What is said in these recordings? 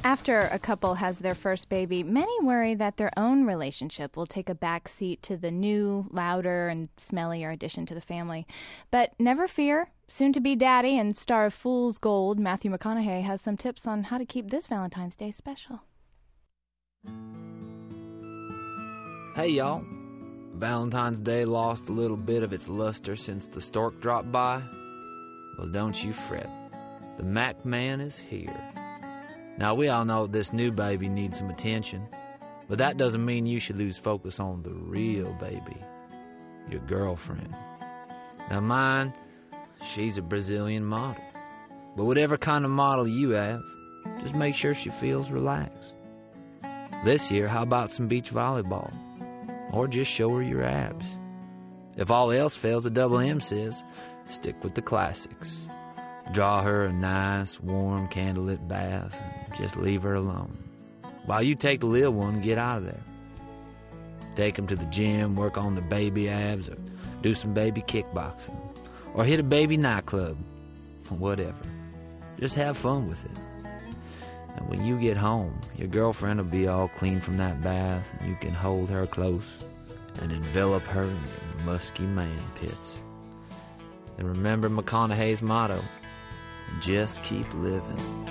After a couple has their first baby, many worry that their own relationship will take a back seat to the new, louder, and smellier addition to the family. But never fear. Soon-to-be daddy and star of Fool's Gold, Matthew McConaughey, has some tips on how to keep this Valentine's Day special. Hey, y'all. Valentine's Day lost a little bit of its luster since the stork dropped by. Well, don't you fret. The Mac Man is here. Now, we all know this new baby needs some attention, but that doesn't mean you should lose focus on the real baby, your girlfriend. Now, mine, she's a Brazilian model. But whatever kind of model you have, just make sure she feels relaxed. This year, how about some beach volleyball? Or just show her your abs. If all else fails, the Double M says, stick with the classics. Draw her a nice, warm, candlelit bath and just leave her alone. While you take the little one and get out of there. Take them to the gym, work on their baby abs, or do some baby kickboxing. Or hit a baby nightclub. Whatever. Just have fun with it. And when you get home, your girlfriend will be all clean from that bath, and you can hold her close and envelop her in your musky man pits. And remember McConaughey's motto, just keep living.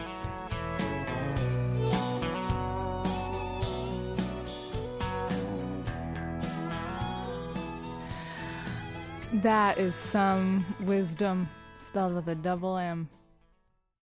That is some wisdom, spelled with a double M.